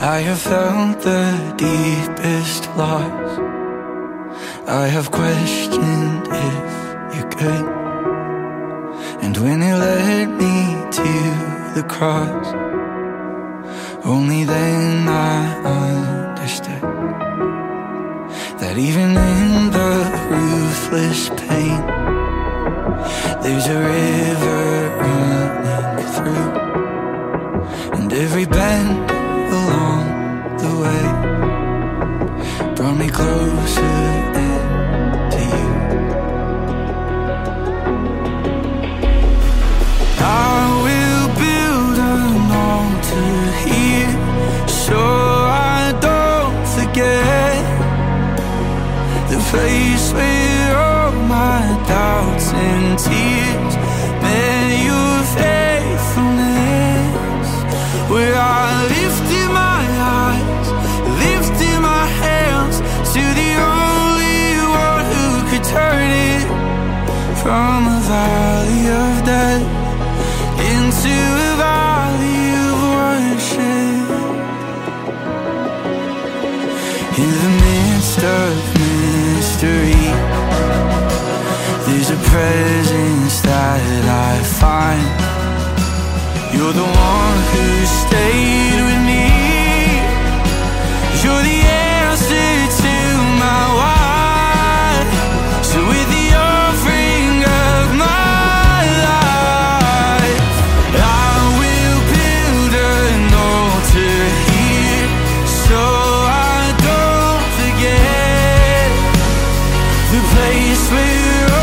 I have felt the deepest loss. I have questioned if you're good. And when it led me to the cross, only then I understood that even in the ruthless pain, there's a river running through. And every bend along the way brought me closer to you. I will build an altar here so I don't forget the place where all my doubts and tears met your faithfulness, where I lifted my eyes, lifted my hands to the only one who could turn it from a valley of death into a valley of worship. In the midst of mystery, there's a presence that I find. You're the one who stayed with me. You're the answer to my why. So with the offering of my life, I will build an altar here so I don't forget the place where